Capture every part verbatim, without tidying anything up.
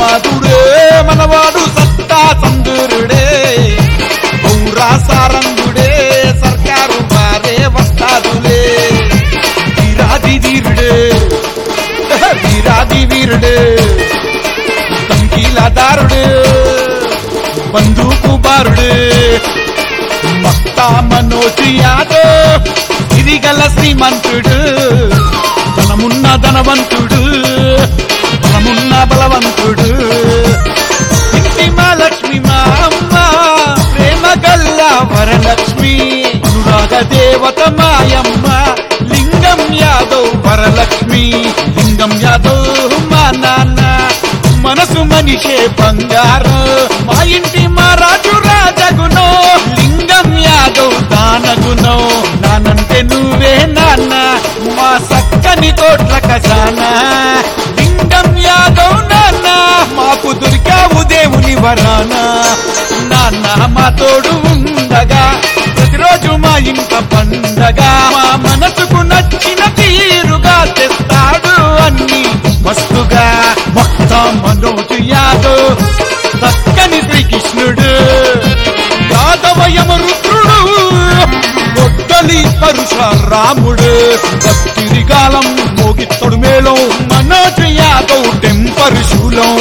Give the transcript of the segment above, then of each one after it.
నాదుడే మనవాడు సత్తా సందూరుడే ఔరా సారంగుడే సర్కారు వారే వస్తాదులే వీరాది వీరుడే వీరాది వీరుడే తంకీలదారుడే బందూకు బారుడే మక్తా మనోజ్ యాదవ్ ఇదిగల శ్రీమంతుడు ధనమున్న ధనవంతుడు బలమున్న బలవంతుడు ఇంటి మా లక్ష్మి మా అమ్మ ప్రేమ గల్ల వరలక్ష్మి అనురాగ దేవత మాయమ్మ లింగం యాదవ్ వరలక్ష్మి లింగం యాదవ్ మా నాన్న మనసు మనిషే బంగారం మా ఇంటి మా రాజు రాజగునో లింగం యాదవ్ దానగునో నానంటే నువ్వే నాన్న మా సక్కని కోట్ల ఖజానా లింగం యాదవ్ నాన్న మాకు దొరికావు దేవుని వరానా నాన్న మా తోడు ఉండగా ప్రతిరోజు మా ఇంట పండగ మా మనసుకు నచ్చిన తీరుగా తెస్తాడు అన్ని మస్తుగా భక్తా మనోజ్ యాదవ్ చక్కని శ్రీకృష్ణుడు యాదవయమ రుద్రుడు గొడ్డలి పరశురాముడు భక్తిరిగాలం మోగిత్తడు మేళం మనోజ్ యాదవ్ టెంపర్ శూలం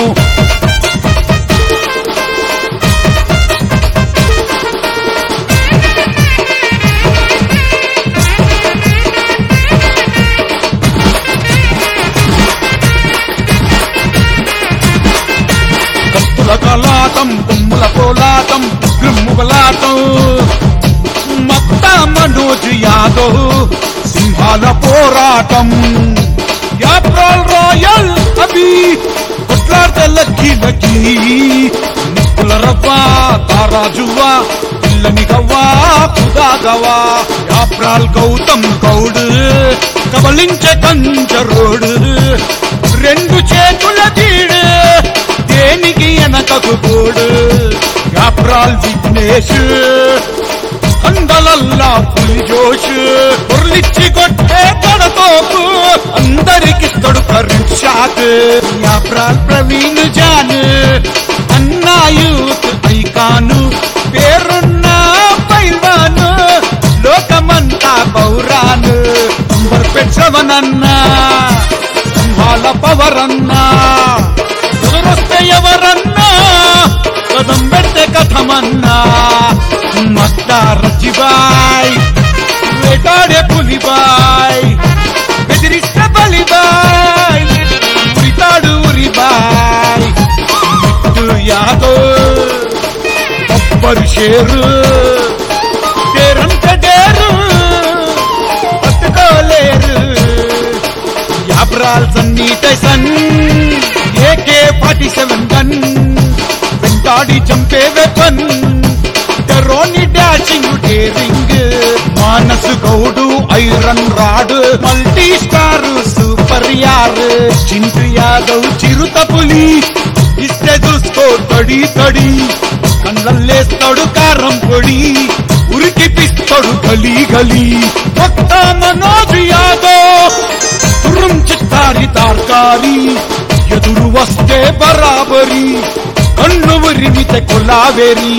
కలాటం బొమ్మల పోలాటం గ్రిమ్ముగలాటం మక్తా మనోజ్ యాదవ్ సింహాల పోరాటం యాప్రాల్ రాయల్ అభి కొట్లాడితే లగ్గి లగ్గి నిప్పుల రవ్వ తారాజువ్వా పిల్లని గవ్వా ఖుదా గవా యాప్రాల్ గౌతమ్ గౌడ్ కబలించే కంచరోడు రెండు చేతుల తీడు దేనికి వెనకకు పోడు యాప్రాల్ విఘ్నేష్ అందలల్లా పులి జోష్ ఉర్లిచ్చి కొట్టే తడతోపు అందరికిస్తడు current shock Yapral Praveen John అన్నా యూత్ ఐకాను పేరున్న పైల్వాను లోకమంతా పౌరాను నంబర్ పెంచవనన్నా సింహాల పవరన్నా వస్తే ఎవరన్నా కదం పెడితే కథమన్నా మస్తా రజిబాయ్ వేటాడే పులిబాయ్ బెదిరిస్తే బలిబాయ్ ఉరితాడు ఉరిబాయ్ మిట్టు యాదవ్ బబ్బరు షేరు పేరంటే డేరు పట్టుకోలేరు Yapral Sunny Tyson AK forty seven gun వెంటాడి చంపే వెపన్ టెరోని dashing daring Manasu Goud iron rod multi star super యార్ చింటు యాదవ్ చిరుత పులి ఇస్తే చూసుకో తడి తడి కళ్ళల్లేస్తాడు కారం పొడి ఉరికి పిస్తాడు గలీ గలీ భక్తా మనోజ్ యాదవ్ తురం చిత్తారి తార్కారి ఎదురు వస్తే బరాబరి కన్ను ఉరిమితే కొలావేరి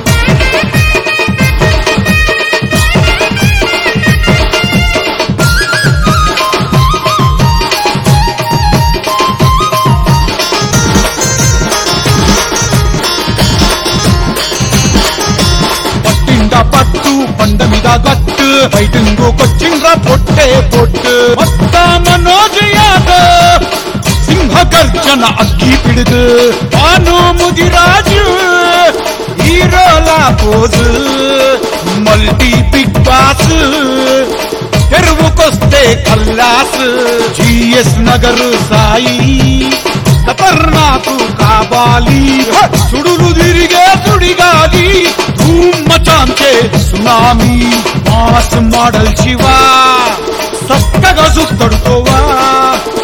పట్టిండ పట్టు పండ మీద గట్టు బయటింగోకొచ్చిండ్రా పొట్టే పొట్టు మొత్తా మనోజ్ యాదవ్ సింహ గర్జన అగ్గి పిడుగు భాను ముదిరాజు హీరోలా పోజు మల్టీ బిగ్ బాస్ తెరువుకొస్తే కల్లాస్ జిఎస్ నగరు సాయి ఖతర్నాకు కావాలి సుడులు తిరిగే సుడిగాలి ధూమ్ మచాంచే సునామీ మాస్ మోడల్ శివా సక్కగా సుత్తడుకోవా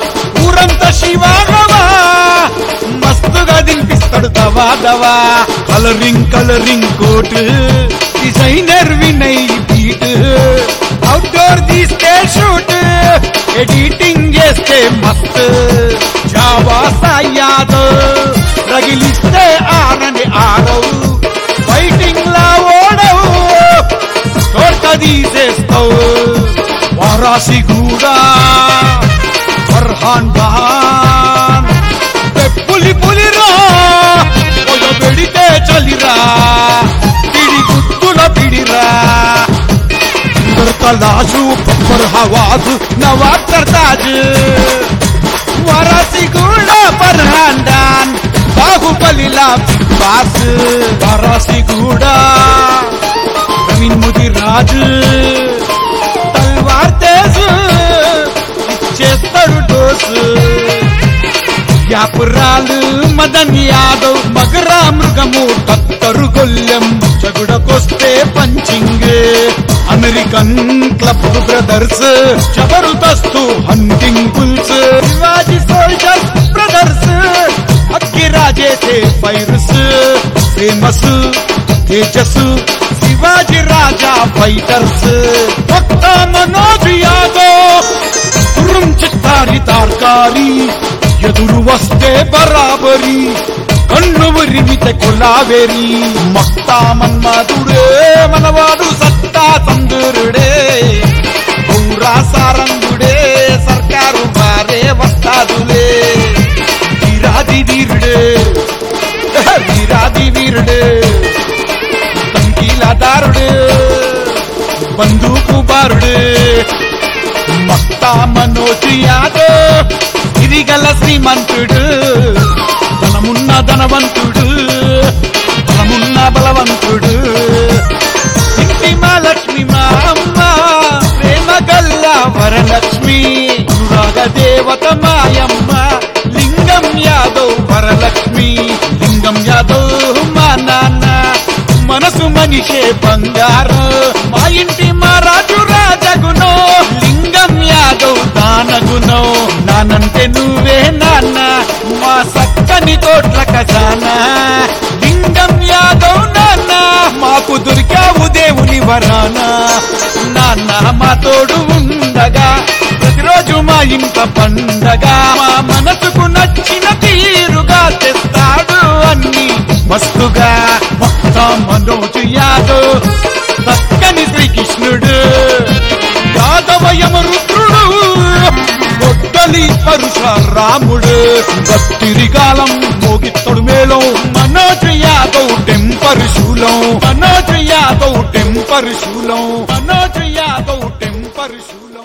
ఊరంతా శివాగవా మస్తుగా దింపిస్తాడు దవా దవా colouring colouring coat designer Vinay beat outdoor తీస్తే షూట్ ఎడిటింగ్ చేస్తే మస్త్ జావా సాయాదవ్ రగిలిస్తే ఆరని ఆరవు ఫైటింగ్ లా ఓడవు తోట తీసేస్తావు వారాసి కూడా ఫర్హాన్ ఖాన్ పులి పులిరా పెడితే చలిరా పిడి గుత్తుల పిడిరా తలాజు పప్పర్ హవాజు నవాబ్ తాజ్ వారాసి కూడా ఫర్హాన్ ఖాన్ బాహుబలిలా బాస్ వారాసి కూడా రవీన్ ముదిరాజ్ తల్వార్ తేజ్ ఇచ్చేస్తాడు డోసు యాపురాలు మదన్ యాదవ్ మగరా మృగము కత్తరు గొల్లెం చెగుడకొస్తే పంచింగ్ అమెరికన్ క్లబ్ బ్రదర్స్ జబర్దస్త్ hunting bulls Shivaji soldiers brothers అగ్గిరాజేసే fires famous Tejas Shivaji Raja fighters భక్త మనోజ్ యాదవ్ తురుం చిత్తారి తార్కారి ఎదురు వస్తే బరాబరి కన్ను విరిమితే కొలావేరి మక్తా మన్మధుడే మనవాడు సత్తా సందురుడే ఊరా సారంగుడే సర్కారు వారే వస్తాదులే వీరాది వీరుడే వీరాది వీరుడే సంకీలదారుడే బందూకు బారుడే మక్తా మనోజ్ యాదవ్ ఇదిగల శ్రీమంతుడు ధనమున్న ధనవంతుడు ధనమున్న బలవంతుడు ఇంటి మా లక్ష్మి మా అమ్మ ప్రేమ గల్ల వరలక్ష్మి అనురాగ దేవత మాయమ్మ లింగం యాదవ్ వరలక్ష్మి లింగం యాదవ్ మా నాన్న మనసు మనిషే బంగారు మా ఇంటి మా రాజు రాజగునో లింగం యాదవ్ దానగునో నానంటే నువ్వే నాన్న మా సక్కని తోట్ల ఖజానా లింగం యాదవ్ నాన్న మాకు దొరికావు దేవుని వరానా నాన్న మా తోడు ఉండగా ప్రతిరోజు మా ఇంట పండగ మా మనసుకు నచ్చిన తీరుగా తెస్తాడు అన్ని మస్తుగా భక్త మనోజ్ యాదవ్ సక్కని శ్రీకృష్ణుడు యాదవయమ రుద్రుడు గొడ్డలి పరశురాముడు భక్తిరికాలం మోగిత్తడు మేళం మనోజ్ యాదవ్ టెంపర్ శూలం మనోజ్ యాదవ్ టెంపర్ శూలం మనోజ్ యాదవ్ టెంపర్ శూలం